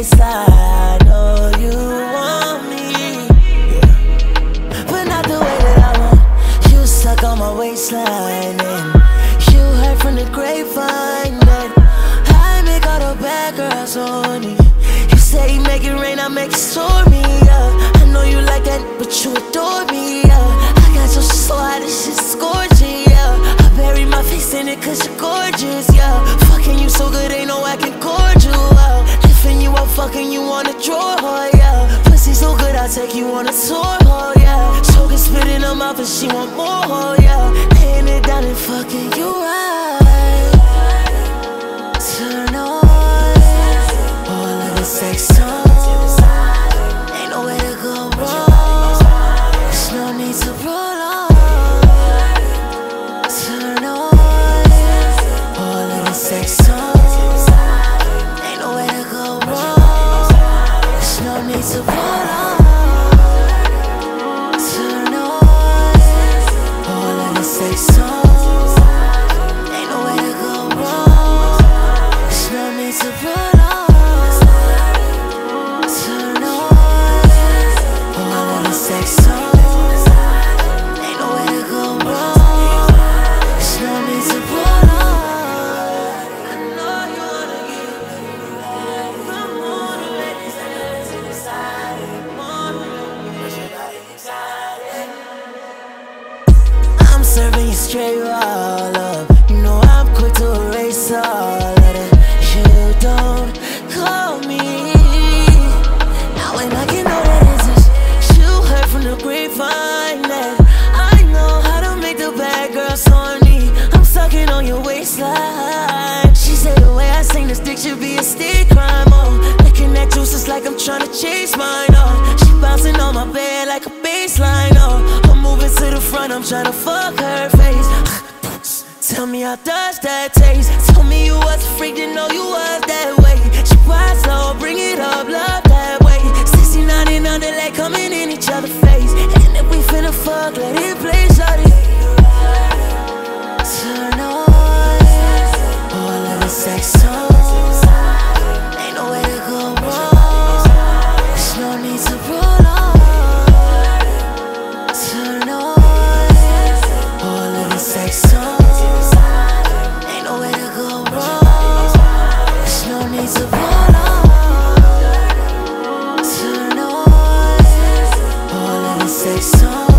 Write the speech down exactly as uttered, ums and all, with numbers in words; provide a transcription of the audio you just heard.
waistline. Oh, you want me, yeah. But not the way that I want. You stuck on my waistline, and you heard from the grapevine that I make all the bad girls horny. You say you make it rain, I make it stormy, yeah. I know you like that, but you adore me, yeah. I got your soul, this shit's scorching, yeah. I bury my face in it cause you're gorgeous, yeah. Fucking you so good, ain't no I can cord you out. Lifting you up, fucking you on a drawer, yeah. Pussy so good, I take you on a tour, oh yeah. Choking, spit in her mouth and she want more, oh yeah. Laying it down and fucking you right. Turn on all of the sex songs. Ain't no way to go wrong. There's no need to prolong. Turn on all of the sex songs. Ain't no way to go wrong. There's no need to prolong. Turn on all of the sex songs. Ain't no way to go wrong. There's no need to prolong. Turn on all of the sex songs. Ain't no way to go wrong. There's no need to prolong. I know you wanna get it. Come on, ladies, let's get excited. Come on, let's get excited. I'm serving you straight roll up. You know I'm quick to erase all of that. You don't call me. Now when I can know that it's just you heard from the grapevine that I know how to make the bad girls horny. I'm sucking on your waistline. She said the way I sing this dick should be a state crime. Oh, licking that juice is like I'm trying to chase mine. Oh, she bouncing on my bed like a baseline. Oh, I'm moving to the front, I'm trying to fuck her face. Tell me how does that taste? Tell me you was a freak, didn't know you was that way. She ride slow, bring it up, love that way. sixty-nine and under, like coming in each other's face. And if we finna fuck, let it play, shawty. Turn on all of the sex songs. Ain't no way to go wrong. There's no need to prolong. Turn on all of the sex songs. Ain't no way to go wrong. There's no need to prolong. Turn on all of the sex songs.